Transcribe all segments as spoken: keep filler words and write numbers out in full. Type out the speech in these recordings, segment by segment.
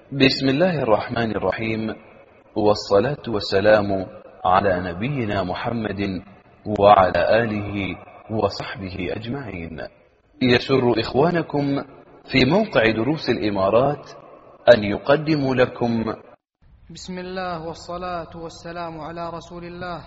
بسم الله الرحمن الرحيم، والصلاة والسلام على نبينا محمد وعلى آله وصحبه أجمعين. يسر إخوانكم في موقع دروس الإمارات أن يقدموا لكم بسم الله والصلاة والسلام على رسول الله.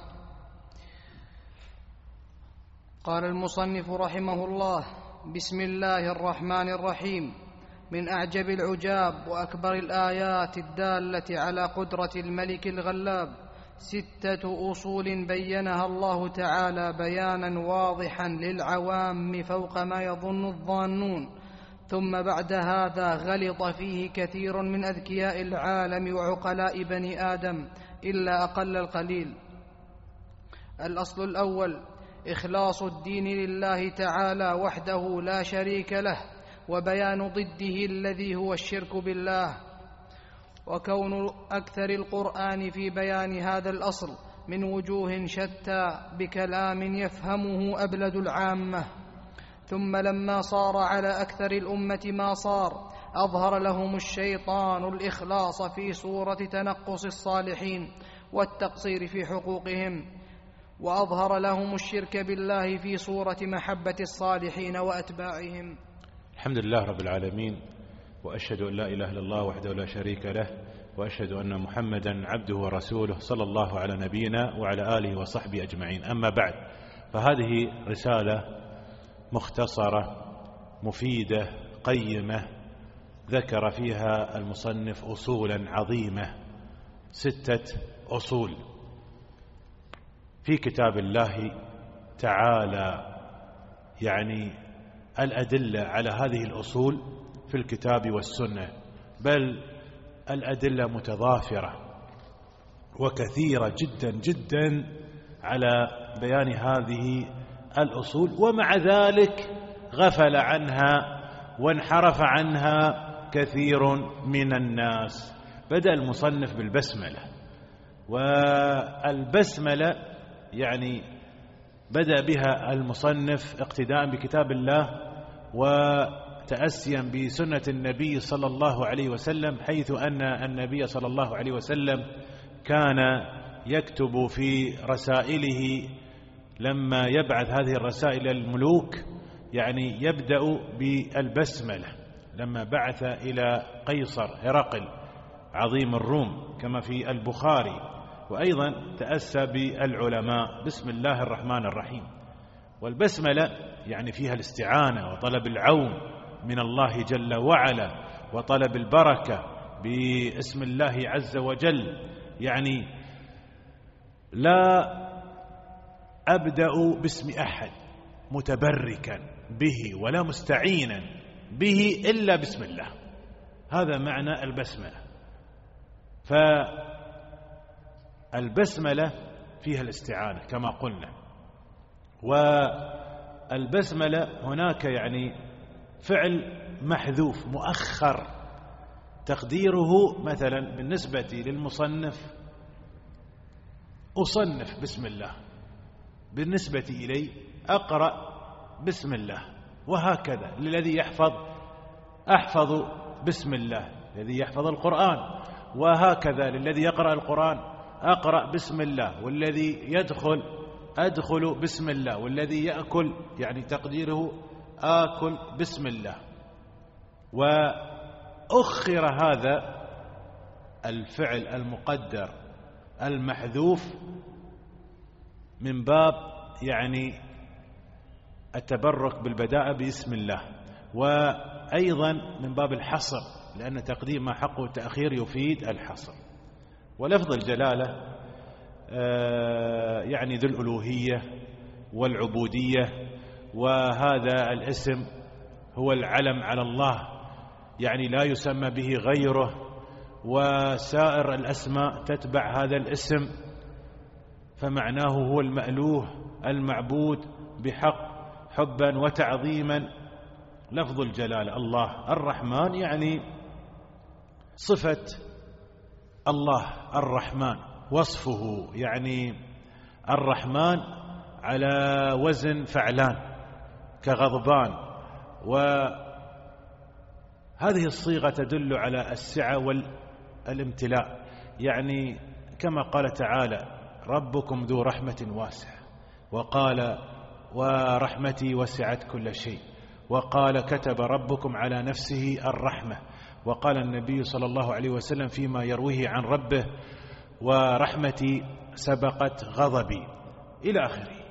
قال المصنف رحمه الله: بسم الله الرحمن الرحيم. من أعجب العجاب وأكبر الآيات الدالة على قدرة الملك الغلاب ستة أصول بينها الله تعالى بيانا واضحا للعوام فوق ما يظن الظانون، ثم بعد هذا غلط فيه كثير من أذكياء العالم وعقلاء بني آدم إلا أقل القليل. الأصل الأول: إخلاص الدين لله تعالى وحده لا شريك له، وبيان ضده الذي هو الشرك بالله. وكون أكثر القرآن في بيان هذا الأصل من وجوه شتى بكلام يفهمه أبلد العامة. ثم لما صار على أكثر الأمة ما صار، أظهر لهم الشيطان الإخلاص في صورة تنقص الصالحين والتقصير في حقوقهم، وأظهر لهم الشرك بالله في صورة محبة الصالحين وأتباعهم. الحمد لله رب العالمين، وأشهد أن لا إله إلا الله وحده لا شريك له، وأشهد أن محمدا عبده ورسوله صلى الله على نبينا وعلى آله وصحبه أجمعين. أما بعد، فهذه رسالة مختصرة مفيدة قيمة ذكر فيها المصنف أصولا عظيمة، ستة أصول في كتاب الله تعالى، يعني الأدلة على هذه الأصول في الكتاب والسنة، بل الأدلة متضافرة وكثيرة جدا جدا على بيان هذه الأصول، ومع ذلك غفل عنها وانحرف عنها كثير من الناس. بدأ المصنف بالبسملة، والبسملة يعني بدأ بها المصنف اقتداء بكتاب الله وتأسيا بسنة النبي صلى الله عليه وسلم، حيث أن النبي صلى الله عليه وسلم كان يكتب في رسائله لما يبعث هذه الرسائل الملوك، يعني يبدأ بالبسملة. لما بعث إلى قيصر هرقل عظيم الروم كما في البخاري، وأيضا تأسى بالعلماء بسم الله الرحمن الرحيم. والبسملة يعني فيها الاستعانة وطلب العون من الله جل وعلا وطلب البركة باسم الله عز وجل، يعني لا أبدأ باسم أحد متبركا به ولا مستعينا به إلا بسم الله. هذا معنى البسملة. فالبسملة فيها الاستعانة كما قلنا، والبسملة هناك يعني فعل محذوف مؤخر تقديره مثلا بالنسبة للمصنف أصنف بسم الله، بالنسبة إلي أقرأ بسم الله، وهكذا للذي يحفظ أحفظ بسم الله، الذي يحفظ القرآن، وهكذا للذي يقرأ القرآن أقرأ بسم الله، والذي يدخل أدخل بسم الله، والذي يأكل يعني تقديره آكل بسم الله. وأخر هذا الفعل المقدر المحذوف من باب يعني التبرك بالبداءة باسم الله، وأيضا من باب الحصر، لأن تقديم ما حقه التأخير يفيد الحصر. ولفظ الجلالة يعني ذو الألوهية والعبودية، وهذا الاسم هو العلم على الله، يعني لا يسمى به غيره، وسائر الأسماء تتبع هذا الاسم، فمعناه هو المألوه المعبود بحق حبا وتعظيما. لفظ الجلالة الله الرحمن يعني صفة الله الرحمن، وصفه يعني الرحمن على وزن فعلان كغضبان، وهذا هذه الصيغة تدل على السعة والامتلاء، يعني كما قال تعالى ربكم ذو رحمة واسعة، وقال ورحمتي وسعت كل شيء، وقال كتب ربكم على نفسه الرحمة، وقال النبي صلى الله عليه وسلم فيما يرويه عن ربه ورحمتي سبقت غضبي إلى آخره.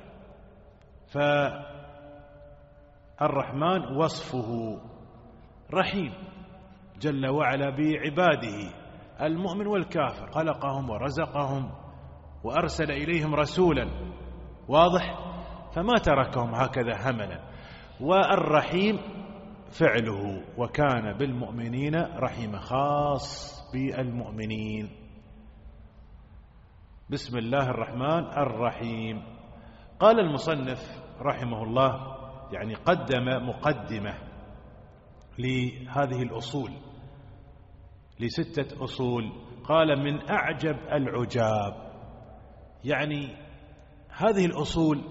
فالرحمن وصفه رحيم جل وعلا بعباده المؤمن والكافر، خلقهم ورزقهم وأرسل إليهم رسولا، واضح؟ فما تركهم هكذا هملا. والرحيم فعله وكان بالمؤمنين رحيما، خاص بالمؤمنين. بسم الله الرحمن الرحيم. قال المصنف رحمه الله، يعني قدم مقدمة لهذه الأصول، لستة أصول. قال من أعجب العجاب، يعني هذه الأصول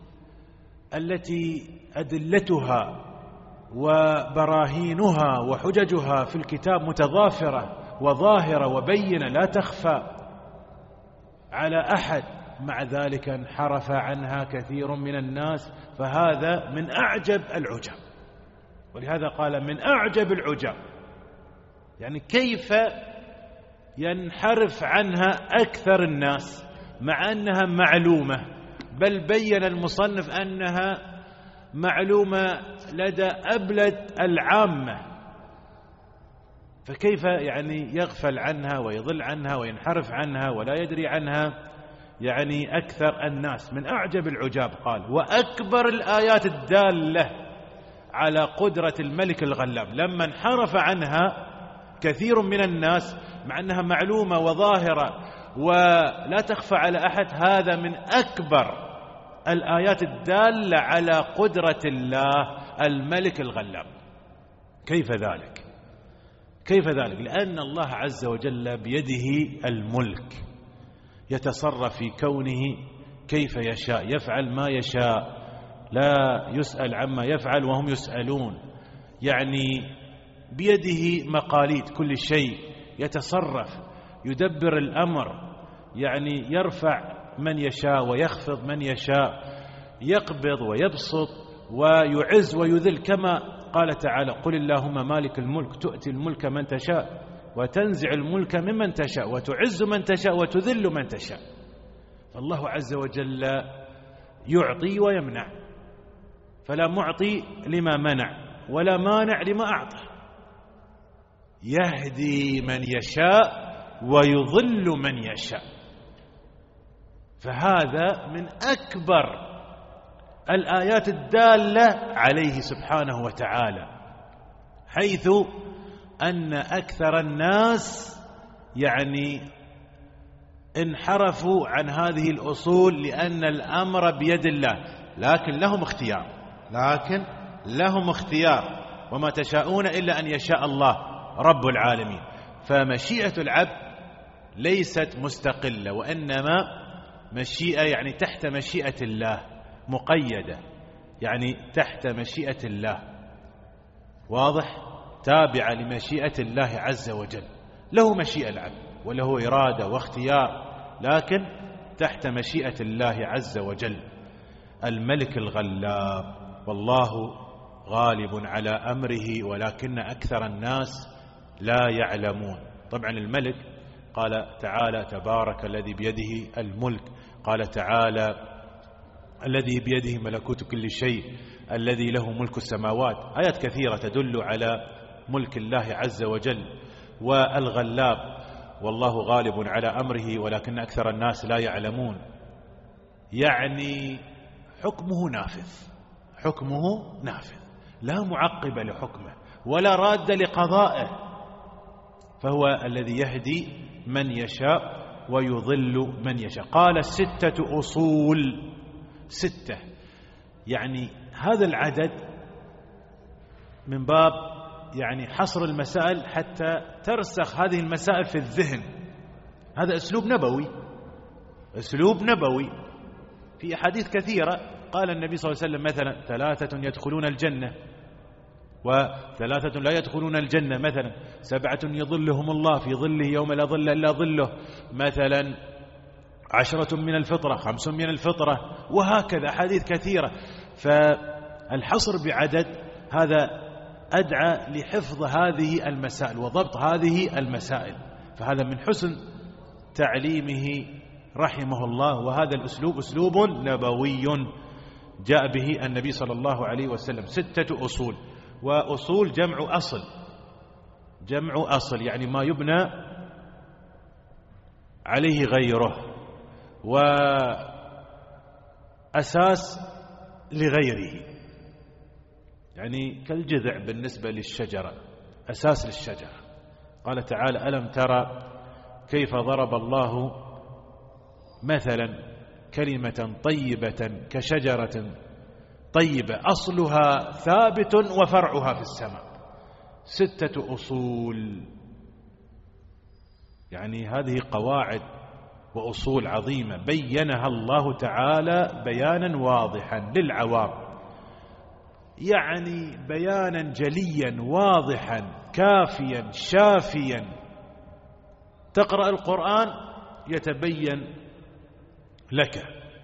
التي أدلتها وبراهينها وحججها في الكتاب متضافرة وظاهرة وبينة لا تخفى على أحد، مع ذلك انحرف عنها كثير من الناس، فهذا من أعجب العجاب. ولهذا قال من أعجب العجاب، يعني كيف ينحرف عنها أكثر الناس مع أنها معلومة، بل بين المصنف أنها معلومة لدى أبلد العامة، فكيف يعني يغفل عنها ويضل عنها وينحرف عنها ولا يدري عنها يعني أكثر الناس. من أعجب العجاب قال وأكبر الآيات الدالة على قدرة الملك الغلاب، لما انحرف عنها كثير من الناس مع أنها معلومة وظاهرة ولا تخفى على أحد، هذا من أكبر الآيات الدالة على قدرة الله الملك الغلاب. كيف ذلك؟ كيف ذلك؟ لأن الله عز وجل بيده الملك، يتصرف في كونه كيف يشاء، يفعل ما يشاء، لا يسأل عما يفعل وهم يسألون، يعني بيده مقاليد كل شيء، يتصرف يدبر الأمر، يعني يرفع من يشاء ويخفض من يشاء، يقبض ويبسط ويعز ويذل، كما قال تعالى قل اللهم مالك الملك تؤتي الملك من تشاء وتنزع الملك ممن تشاء وتعز من تشاء وتذل من تشاء. فالله عز وجل يعطي ويمنع، فلا معطي لما منع ولا مانع لما أعطى، يهدي من يشاء ويضل من يشاء. فهذا من أكبر الآيات الدالة عليه سبحانه وتعالى، حيث أن أكثر الناس يعني انحرفوا عن هذه الأصول لأن الأمر بيد الله، لكن لهم اختيار، لكن لهم اختيار وما تشاءون إلا أن يشاء الله رب العالمين. فمشيئة العبد ليست مستقلة، وإنما مشيئة يعني تحت مشيئة الله، مقيدة يعني تحت مشيئة الله، واضح؟ تابعة لمشيئة الله عز وجل. له مشيئة العبد وله إرادة واختيار، لكن تحت مشيئة الله عز وجل الملك الغلاب. والله غالب على أمره ولكن أكثر الناس لا يعلمون. طبعا الملك قال تعالى تبارك الذي بيده الملك، قال تعالى الذي بيده ملكوت كل شيء، الذي له ملك السماوات. آيات كثيرة تدل على ملك الله عز وجل والغلاب. والله غالب على أمره ولكن أكثر الناس لا يعلمون، يعني حكمه نافذ، حكمه نافذ لا معقب لحكمه ولا راد لقضائه، فهو الذي يهدي من يشاء ويضل من يشاء. قال ستة أصول، ستة يعني هذا العدد من باب يعني حصر المسائل حتى ترسخ هذه المسائل في الذهن. هذا أسلوب نبوي، أسلوب نبوي. في أحاديث كثيرة قال النبي صلى الله عليه وسلم مثلا ثلاثة يدخلون الجنة، وثلاثة لا يدخلون الجنة مثلا، سبعة يظلهم الله في ظله يوم لا ظل إلا ظله مثلا، عشرة من الفطرة، خمس من الفطرة، وهكذا أحاديث كثيرة. فالحصر بعدد هذا أدعى لحفظ هذه المسائل وضبط هذه المسائل، فهذا من حسن تعليمه رحمه الله. وهذا الأسلوب أسلوب نبوي جاء به النبي صلى الله عليه وسلم. ستة أصول، وأصول جمع أصل، جمع أصل يعني ما يبنى عليه غيره، وأساس لغيره، يعني كالجذع بالنسبة للشجرة، أساس للشجرة. قال تعالى: ألم ترى كيف ضرب الله مثلا كلمة طيبة كشجرة طيبة أصلها ثابت وفرعها في السماء. ستة أصول، يعني هذه قواعد وأصول عظيمة بينها الله تعالى بيانا واضحا للعوام، يعني بيانا جليا واضحا كافيا شافيا. تقرأ القرآن يتبين لك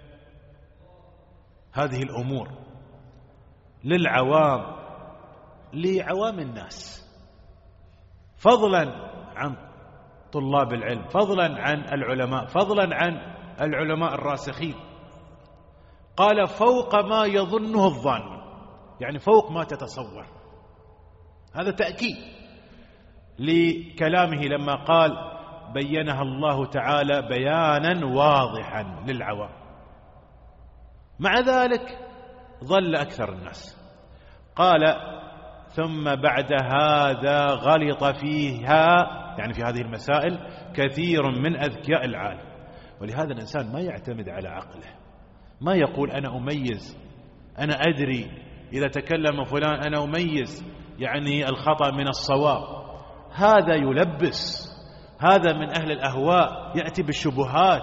هذه الأمور للعوام، لعوام الناس، فضلا عن طلاب العلم، فضلا عن العلماء، فضلا عن العلماء الراسخين. قال: فوق ما يظنه الظان، يعني فوق ما تتصور. هذا تأكيد لكلامه لما قال: بينها الله تعالى بيانا واضحا للعوام. مع ذلك ظل أكثر الناس. قال: ثم بعد هذا غلط فيها، يعني في هذه المسائل، كثير من أذكياء العالم. ولهذا الإنسان ما يعتمد على عقله، ما يقول أنا أميز، أنا أدري إذا تكلم فلان أنا أميز يعني الخطأ من الصواب. هذا يلبس، هذا من أهل الأهواء، يأتي بالشبهات،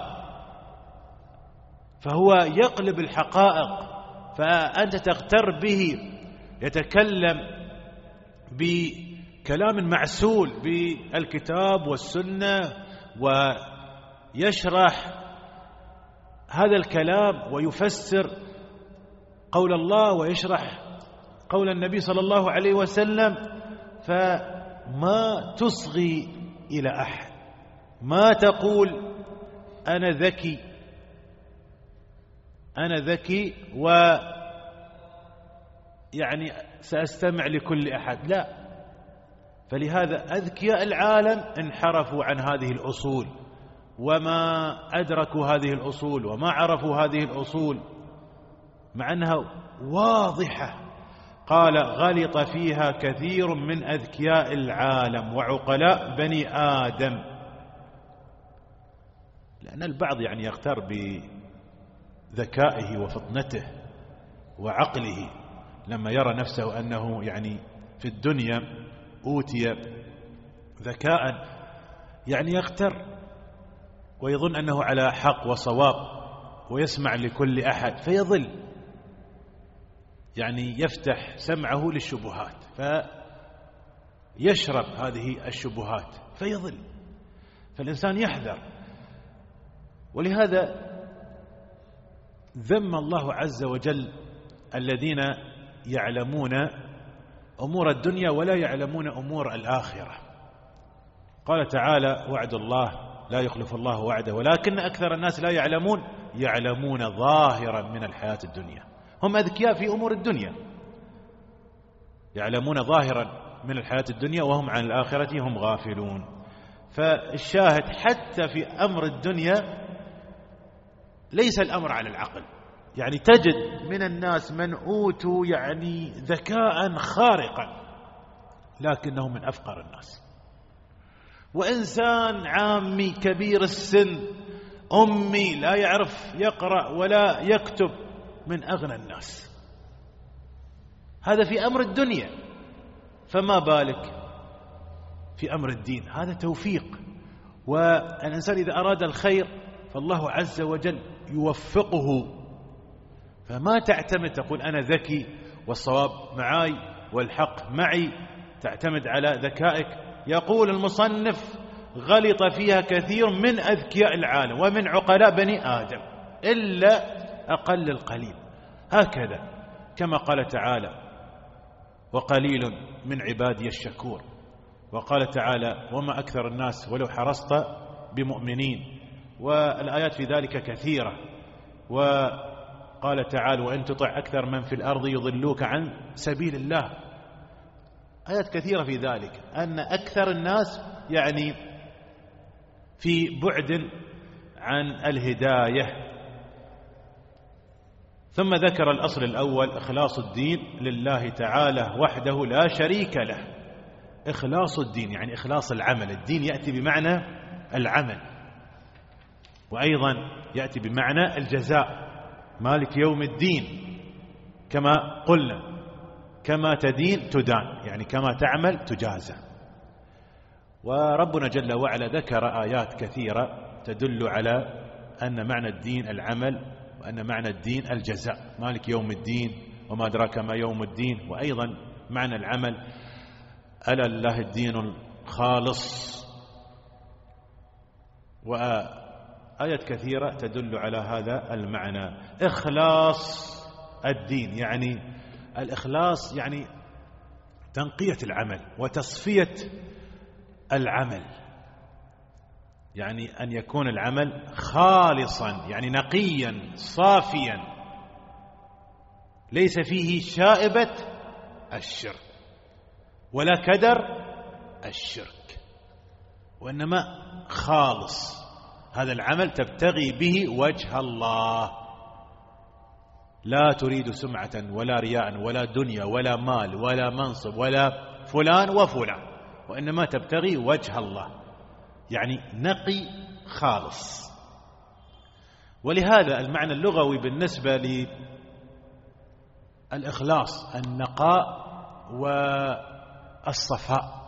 فهو يقلب الحقائق، فأنت تغتر به. يتكلم بكلام معسول بالكتاب والسنة، ويشرح هذا الكلام ويفسر قول الله ويشرح قول النبي صلى الله عليه وسلم، فما تصغي إلى أحد، ما تقول أنا ذكي، أنا ذكي ويعني سأستمع لكل أحد، لا. فلهذا أذكياء العالم انحرفوا عن هذه الأصول، وما أدركوا هذه الأصول وما عرفوا هذه الأصول، مع أنها واضحة. قال: غلط فيها كثير من أذكياء العالم وعقلاء بني آدم. لأن البعض يعني يغتر بذكائه وفطنته وعقله لما يرى نفسه أنه يعني في الدنيا أوتي ذكاء، يعني يغتر ويظن أنه على حق وصواب ويسمع لكل أحد، فيضل، يعني يفتح سمعه للشبهات فيشرب هذه الشبهات فيضل. فالإنسان يحذر. ولهذا ذم الله عز وجل الذين يعلمون أمور الدنيا ولا يعلمون أمور الآخرة. قال تعالى: وعد الله لا يخلف الله وعده ولكن أكثر الناس لا يعلمون، يعلمون ظاهرا من الحياة الدنيا. هم أذكياء في أمور الدنيا، يعلمون ظاهرا من الحياة الدنيا وهم عن الآخرة هم غافلون. فالشاهد حتى في أمر الدنيا ليس الأمر على العقل، يعني تجد من الناس من أوتوا يعني ذكاء خارقا لكنه من أفقر الناس، وإنسان عامي كبير السن أمي لا يعرف يقرأ ولا يكتب من أغنى الناس. هذا في أمر الدنيا، فما بالك في أمر الدين؟ هذا توفيق. والإنسان إذا أراد الخير فالله عز وجل يوفقه، فما تعتمد تقول أنا ذكي والصواب معاي والحق معي، تعتمد على ذكائك. يقول المصنف: غلط فيها كثير من أذكياء العالم ومن عقلاء بني آدم إلا أقل القليل. هكذا كما قال تعالى: وقليل من عبادي الشكور. وقال تعالى: وما أكثر الناس ولو حرصت بمؤمنين. والآيات في ذلك كثيرة. وقال تعالى: وإن تطع أكثر من في الأرض يضلوك عن سبيل الله. آيات كثيرة في ذلك، أن أكثر الناس يعني في بعد عن الهداية. ثم ذكر الأصل الأول: إخلاص الدين لله تعالى وحده لا شريك له. إخلاص الدين يعني إخلاص العمل. الدين يأتي بمعنى العمل، وأيضا يأتي بمعنى الجزاء، مالك يوم الدين، كما قلنا: كما تدين تدان، يعني كما تعمل تجازى. وربنا جل وعلا ذكر آيات كثيرة تدل على أن معنى الدين العمل، وأن معنى الدين الجزاء، مالك يوم الدين وما أدراك ما يوم الدين، وأيضا معنى العمل: ألا لله الدين الخالص. وآيات كثيرة تدل على هذا المعنى. إخلاص الدين يعني الإخلاص يعني تنقية العمل وتصفية العمل، يعني أن يكون العمل خالصا، يعني نقيا صافيا، ليس فيه شائبة الشرك ولا كدر الشرك، وإنما خالص. هذا العمل تبتغي به وجه الله، لا تريد سمعة ولا رياء ولا دنيا ولا مال ولا منصب ولا فلان وفلان، وإنما تبتغي وجه الله، يعني نقي خالص. ولهذا المعنى اللغوي بالنسبة للإخلاص النقاء والصفاء.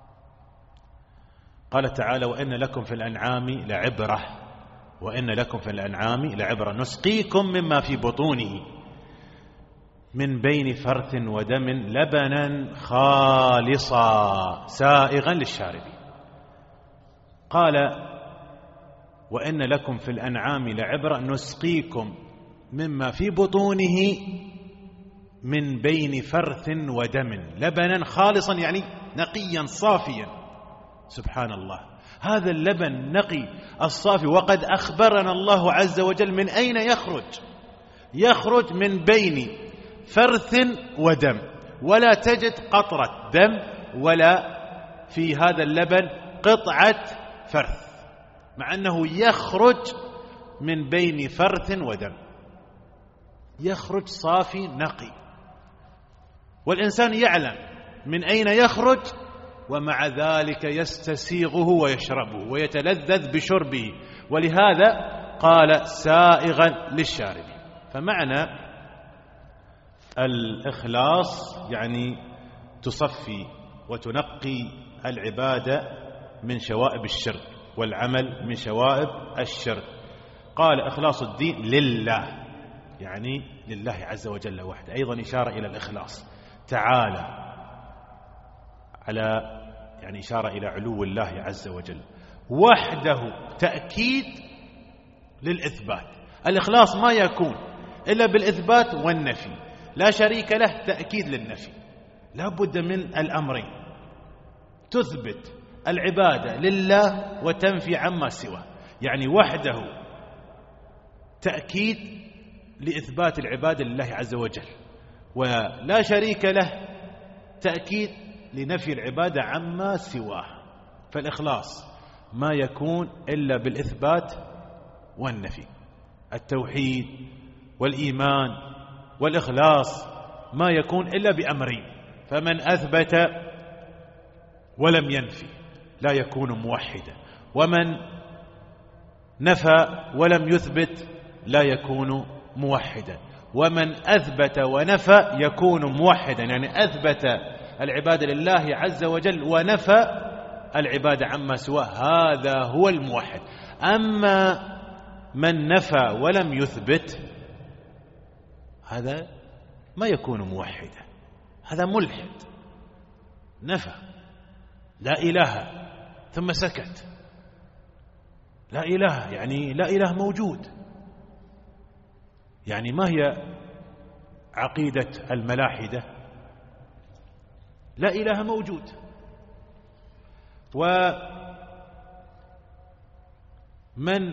قال تعالى: وإن لكم في الأنعام لعبرة، وإن لكم في الأنعام لعبرة نسقيكم مما في بطونه من بين فرث ودم لبنا خالصا سائغا للشاربين. قال: وإن لكم في الأنعام لعبرة نسقيكم مما في بطونه من بين فرث ودم لبنا خالصا، يعني نقيا صافيا. سبحان الله، هذا اللبن النقي الصافي، وقد أخبرنا الله عز وجل من أين يخرج. يخرج من بين فرث ودم، ولا تجد قطرة دم ولا في هذا اللبن قطعة فرث، مع أنه يخرج من بين فرث ودم، يخرج صافي نقي، والإنسان يعلم من أين يخرج، ومع ذلك يستسيغه ويشربه ويتلذذ بشربه. ولهذا قال: سائغا للشاربين. فمعنى الإخلاص يعني تصفي وتنقي العبادة من شوائب الشرك، والعمل من شوائب الشرك. قال: إخلاص الدين لله، يعني لله عز وجل وحده. أيضا إشارة إلى الإخلاص تعالى، على يعني إشارة إلى علو الله عز وجل وحده، تأكيد للإثبات. الإخلاص ما يكون إلا بالإثبات والنفي، لا شريك له تأكيد للنفي. لا بد من الأمرين: تثبت العبادة لله وتنفي عما سواه، يعني وحده تأكيد لإثبات العبادة لله عز وجل، ولا شريك له تأكيد لنفي العبادة عما سواه. فالإخلاص ما يكون إلا بالإثبات والنفي. التوحيد والإيمان والإخلاص ما يكون إلا بأمرين: فمن أثبت ولم ينفي لا يكون موحدا، ومن نفى ولم يثبت لا يكون موحدا، ومن أثبت ونفى يكون موحدا، يعني أثبت العبادة لله عز وجل ونفى العبادة عما سواه، هذا هو الموحد. أما من نفى ولم يثبت هذا ما يكون موحدا، هذا ملحد، نفى لا إله ثم سكت. لا إله يعني لا إله موجود، يعني ما هي عقيدة الملاحدة؟ لا إله موجود. ومن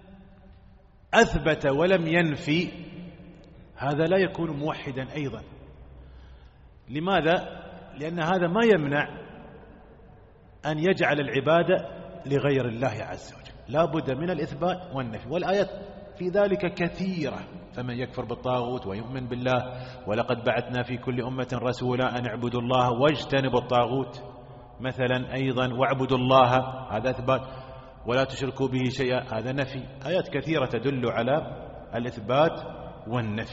أثبت ولم ينفي هذا لا يكون موحدا أيضا. لماذا؟ لأن هذا ما يمنع أن يجعل العبادة لغير الله عز وجل، لا بد من الإثبات والنفي، والآيات في ذلك كثيرة. فمن يكفر بالطاغوت ويؤمن بالله ولقد بعثنا في كل أمة رسولا أن اعبدوا الله واجتنبوا الطاغوت مثلا، أيضا واعبدوا الله، هذا إثبات، ولا تشركوا به شيئا، هذا نفي. آيات كثيرة تدل على الإثبات والنفي.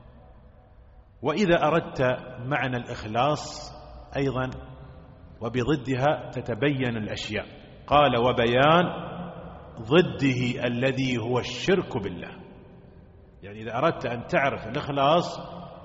وإذا أردت معنى الإخلاص أيضا وبضدها تتبين الأشياء. قال وبيان ضده الذي هو الشرك بالله. يعني إذا أردت أن تعرف الإخلاص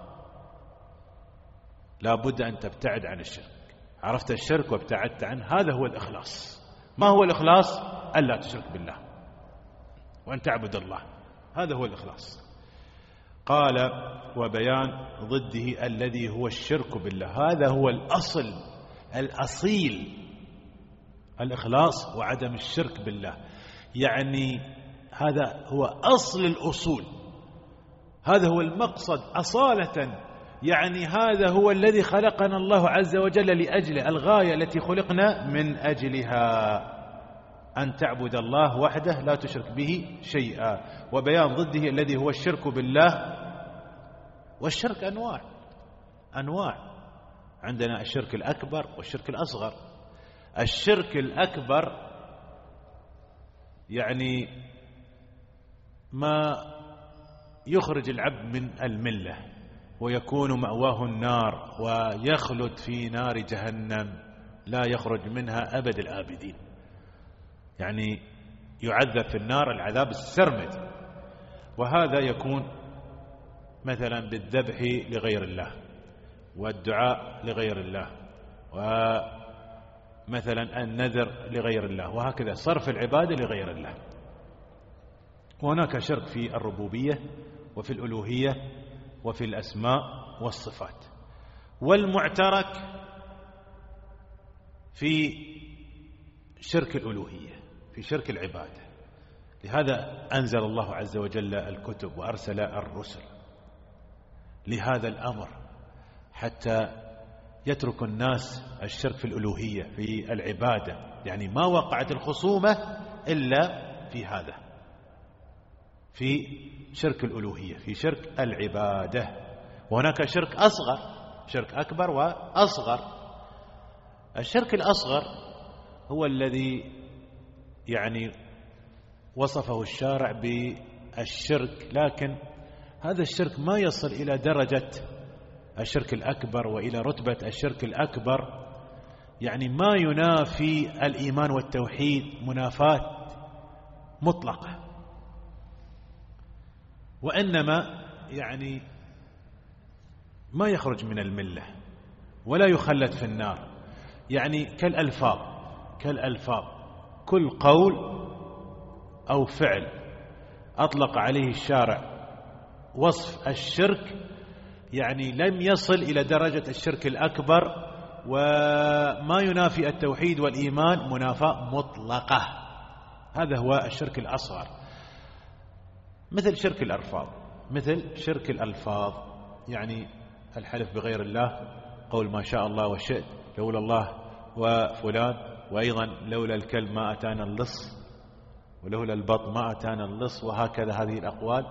لا بد أن تبتعد عن الشرك. عرفت الشرك وابتعدت عنه، هذا هو الإخلاص. ما هو الإخلاص؟ ألا تشرك بالله وأن تعبد الله، هذا هو الإخلاص. قال وبيان ضده الذي هو الشرك بالله، هذا هو الأصل الأصيل، الإخلاص وعدم الشرك بالله. يعني هذا هو أصل الأصول، هذا هو المقصد أصالة. يعني هذا هو الذي خلقنا الله عز وجل لأجله، الغاية التي خلقنا من أجلها، أن تعبد الله وحده لا تشرك به شيئا. وبيان ضده الذي هو الشرك بالله. والشرك أنواع أنواع عندنا الشرك الأكبر والشرك الأصغر. الشرك الأكبر يعني ما يخرج العبد من الملة ويكون مأواه النار ويخلد في نار جهنم لا يخرج منها أبد الآبدين، يعني يعذب في النار العذاب السرمد. وهذا يكون مثلا بالذبح لغير الله والدعاء لغير الله ومثلا النذر لغير الله، وهكذا صرف العبادة لغير الله. وهناك شرك في الربوبية وفي الألوهية وفي الأسماء والصفات. والمعترك في شرك الألوهية، في شرك العبادة. لهذا أنزل الله عز وجل الكتب وأرسل الرسل لهذا الأمر، حتى يترك الناس الشرك في الألوهية في العبادة. يعني ما وقعت الخصومة إلا في هذا، في شرك الألوهية، في شرك العبادة. وهناك شرك أصغر، شرك أكبر وأصغر. الشرك الأصغر هو الذي يعني وصفه الشارع بالشرك، لكن هذا الشرك ما يصل إلى درجة الشرك الأكبر وإلى رتبة الشرك الأكبر، يعني ما ينافي الإيمان والتوحيد منافاة مطلقة، وإنما يعني ما يخرج من الملة ولا يخلد في النار. يعني كالألفاظ كالألفاظ كل قول أو فعل أطلق عليه الشارع وصف الشرك يعني لم يصل إلى درجة الشرك الأكبر، وما ينافي التوحيد والإيمان منافاة مطلقة، هذا هو الشرك الأصغر. مثل شرك الألفاظ، مثل شرك الألفاظ يعني الحلف بغير الله، قول ما شاء الله وشئت، لولا الله وفلان، وأيضا لولا الكلب ما أتانا اللص، ولولا البط ما أتانا اللص، وهكذا هذه الأقوال.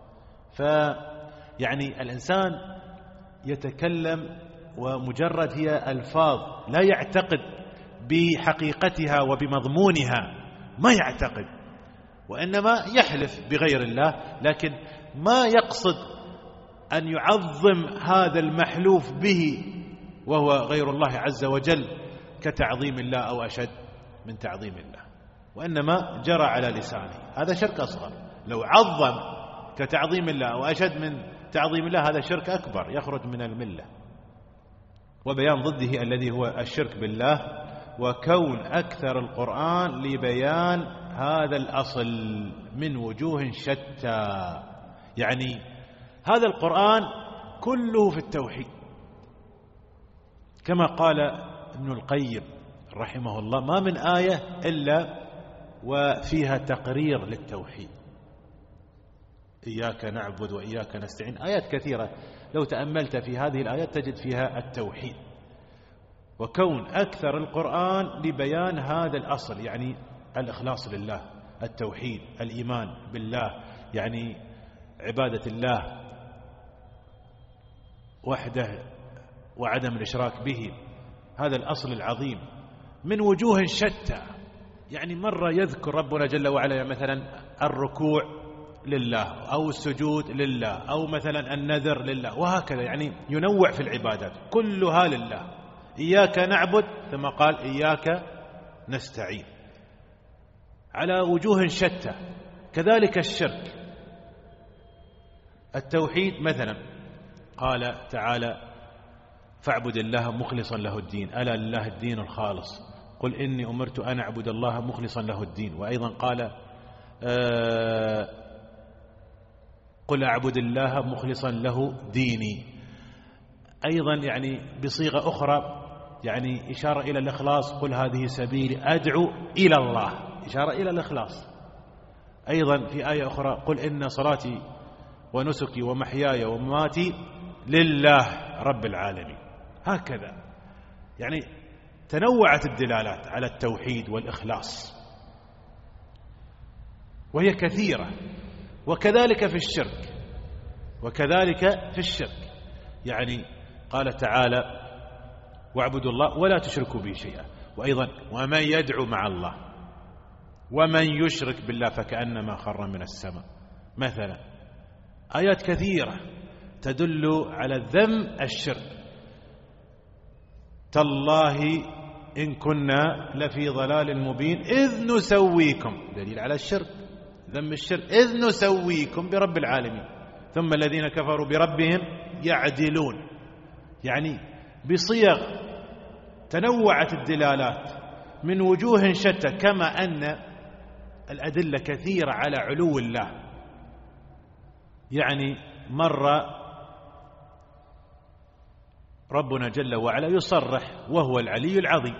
فيعني الإنسان يتكلم ومجرد هي ألفاظ، لا يعتقد بحقيقتها وبمضمونها، ما يعتقد، وإنما يحلف بغير الله، لكن ما يقصد أن يعظم هذا المحلوف به وهو غير الله عز وجل كتعظيم الله أو أشد من تعظيم الله، وإنما جرى على لسانه، هذا شرك أصغر. لو عظم كتعظيم الله أو أشد من تعظيم الله هذا شرك أكبر يخرج من الملة. وبيان ضده الذي هو الشرك بالله، وكون أكثر القرآن لبيان هذا الأصل من وجوه شتى. يعني هذا القرآن كله في التوحيد، كما قال ابن القيم رحمه الله: ما من آية إلا وفيها تقرير للتوحيد. إياك نعبد وإياك نستعين، آيات كثيرة لو تأملت في هذه الآيات تجد فيها التوحيد. وكون أكثر القرآن لبيان هذا الأصل، يعني الإخلاص لله، التوحيد، الإيمان بالله، يعني عبادة الله وحده وعدم الإشراك به، هذا الأصل العظيم من وجوه شتى. يعني مرة يذكر ربنا جل وعلا مثلا الركوع لله، أو السجود لله، أو مثلا النذر لله، وهكذا، يعني ينوع في العبادات كلها لله. إياك نعبد، ثم قال إياك نستعين، على وجوه شتى. كذلك الشرك. التوحيد مثلا قال تعالى: فاعبد الله مخلصا له الدين، ألا لله الدين الخالص، قل إني أمرت أن أعبد الله مخلصا له الدين. وأيضا قال: آه قل أعبد الله مخلصا له ديني. أيضا يعني بصيغة أخرى يعني إشارة إلى الإخلاص: قل هذه سبيلي أدعو إلى الله، إشارة إلى الإخلاص. أيضا في آية أخرى: قل إن صلاتي ونسكي ومحياي ومماتي لله رب العالمين. هكذا يعني تنوعت الدلالات على التوحيد والإخلاص، وهي كثيرة. وكذلك في الشرك، وكذلك في الشرك يعني قال تعالى: واعبدوا الله ولا تشركوا به شيئا. وأيضا: ومن يدعو مع الله ومن يشرك بالله فكأنما خر من السماء. مثلا آيات كثيرة تدل على ذم الشرك. تالله إن كنا لفي ضلال مبين إذ نسويكم، دليل على الشرك، ذم الشرك، إذ نسويكم برب العالمين ثم الذين كفروا بربهم يعدلون. يعني بصيغ تنوعت الدلالات من وجوه شتى، كما أن الأدلة كثيرة على علو الله. يعني مرة ربنا جل وعلا يصرح وهو العلي العظيم،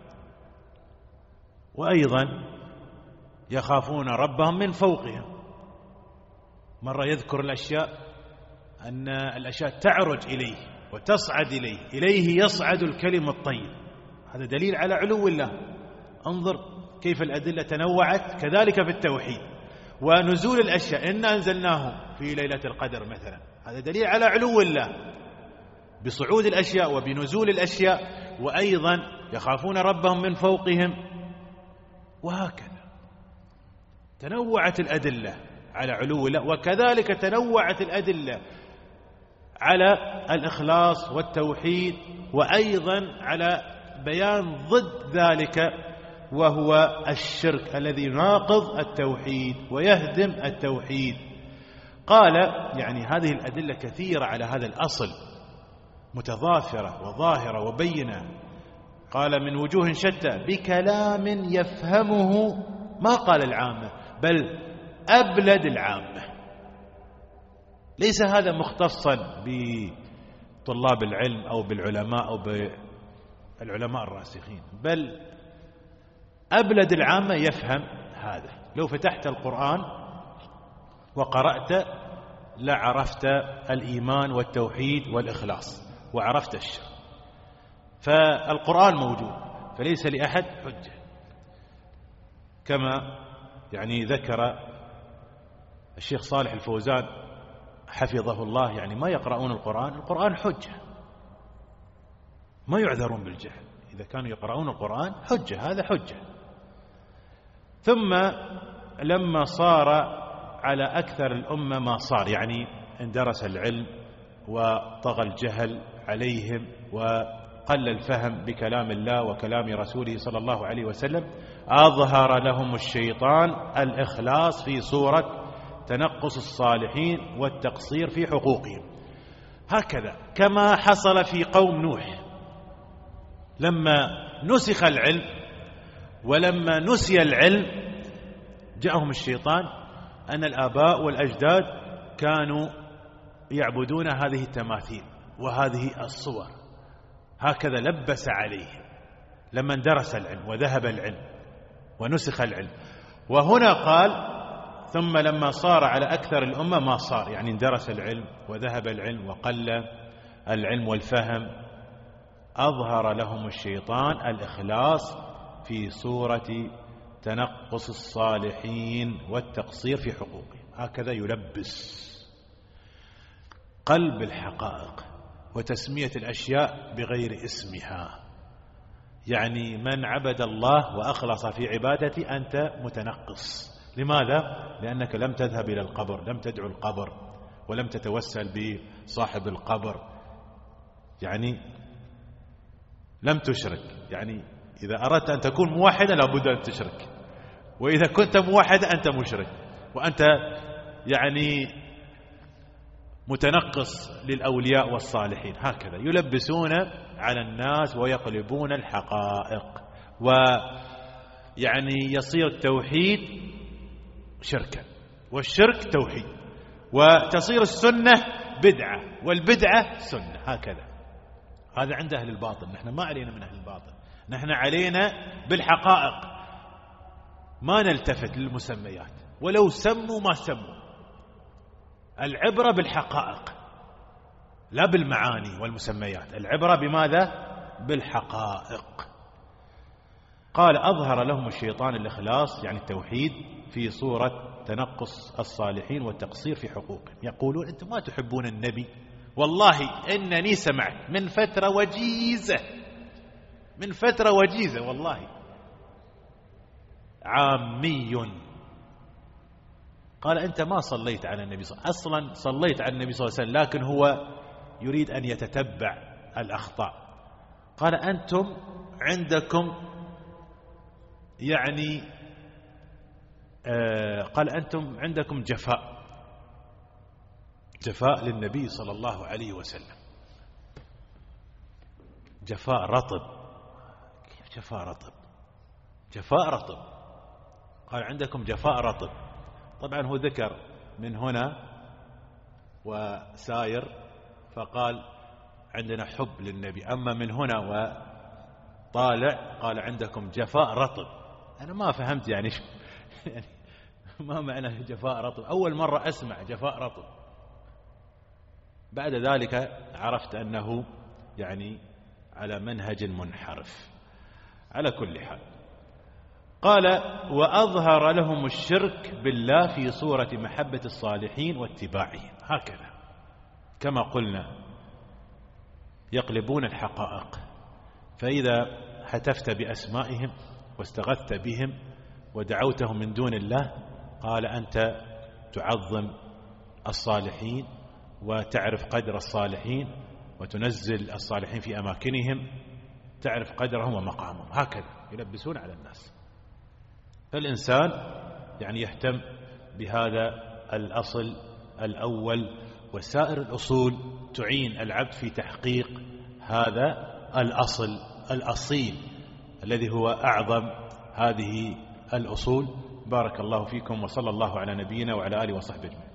وأيضا يخافون ربهم من فوقهم. مرة يذكر الأشياء أن الأشياء تعرج إليه وتصعد إليه، إليه يصعد الكلم الطيب، هذا دليل على علو الله. انظر كيف الأدلة تنوعت. كذلك في التوحيد ونزول الأشياء: إن أنزلناه في ليلة القدر مثلا، هذا دليل على علو الله بصعود الأشياء وبنزول الأشياء. وأيضا يخافون ربهم من فوقهم، وهكذا تنوعت الأدلة على علو الله. وكذلك تنوعت الأدلة على الإخلاص والتوحيد، وأيضا على بيان ضد ذلك وهو الشرك الذي يناقض التوحيد ويهدم التوحيد. قال يعني هذه الأدلة كثيرة على هذا الأصل، متضافرة وظاهرة وبينة. قال من وجوه شتى بكلام يفهمه، ما قال العامة بل أبلد العامة. ليس هذا مختصا بطلاب العلم أو بالعلماء أو بالعلماء الراسخين، بل أبلد العامة يفهم هذا. لو فتحت القرآن وقرأت لعرفت الإيمان والتوحيد والإخلاص وعرفت الشر. فالقرآن موجود، فليس لأحد حجة، كما يعني ذكر الشيخ صالح الفوزان حفظه الله. يعني ما يقرؤون القرآن، القرآن حجة، ما يعذرون بالجهل. إذا كانوا يقرؤون القرآن حجة، هذا حجة. ثم لما صار على أكثر الأمة ما صار، يعني اندرس العلم وطغى الجهل عليهم وقل الفهم بكلام الله وكلام رسوله صلى الله عليه وسلم، أظهر لهم الشيطان الإخلاص في صورة تنقص الصالحين والتقصير في حقوقهم. هكذا كما حصل في قوم نوح، لما نسخ العلم ولما نسي العلم جاءهم الشيطان أن الآباء والأجداد كانوا يعبدون هذه التماثيل وهذه الصور، هكذا لبس عليهم لما اندرس العلم وذهب العلم ونسخ العلم. وهنا قال ثم لما صار على أكثر الأمة ما صار، يعني اندرس العلم وذهب العلم وقل العلم والفهم، أظهر لهم الشيطان الإخلاص في صورة تنقص الصالحين والتقصير في حقوقهم. هكذا يلبس قلب الحقائق وتسمية الأشياء بغير اسمها. يعني من عبد الله وأخلص في عبادتي أنت متنقص. لماذا؟ لأنك لم تذهب إلى القبر، لم تدعو القبر، ولم تتوسل بصاحب القبر، يعني لم تشرك. يعني إذا أردت أن تكون موحدا لابد أن تشرك، وإذا كنت موحدا أنت مشرك، وأنت يعني متنقص للأولياء والصالحين. هكذا يلبسون على الناس ويقلبون الحقائق، ويعني يصير التوحيد شركا والشرك توحيد، وتصير السنة بدعة والبدعة سنة. هكذا هذا عند أهل الباطل. نحن ما علينا من أهل الباطل، نحن علينا بالحقائق، ما نلتفت للمسميات ولو سموا ما سموا. العبرة بالحقائق لا بالمعاني والمسميات، العبرة بماذا؟ بالحقائق. قال أظهر لهم الشيطان الإخلاص يعني التوحيد في صورة تنقص الصالحين والتقصير في حقوقهم. يقولون أنتم ما تحبون النبي، والله إنني سمعت من فترة وجيزة، من فترة وجيزة والله عامي قال أنت ما صليت على النبي صلى الله عليه وسلم، أصلا صليت على النبي صلى الله عليه وسلم لكن هو يريد أن يتتبع الأخطاء. قال أنتم عندكم يعني آه قال أنتم عندكم جفاء، جفاء للنبي صلى الله عليه وسلم، جفاء رطب. كيف جفاء رطب؟ جفاء رطب. قال عندكم جفاء رطب. طبعا هو ذكر من هنا وساير فقال عندنا حب للنبي، أما من هنا وطالع قال عندكم جفاء رطب. أنا ما فهمت يعني شو يعني ما معنى جفاء رطب، أول مرة أسمع جفاء رطب. بعد ذلك عرفت أنه يعني على منهج منحرف. على كل حال قال وأظهر لهم الشرك بالله في صورة محبة الصالحين واتباعهم. هكذا كما قلنا يقلبون الحقائق، فإذا هتفت بأسمائهم واستغثت بهم ودعوتهم من دون الله قال أنت تعظم الصالحين وتعرف قدر الصالحين وتنزل الصالحين في أماكنهم، تعرف قدرهم ومقامهم. هكذا يلبسون على الناس. فالإنسان يعني يهتم بهذا الأصل الأول، وسائر الأصول تعين العبد في تحقيق هذا الأصل الأصيل الذي هو أعظم هذه الأصول. بارك الله فيكم، وصلى الله على نبينا وعلى آله وصحبه.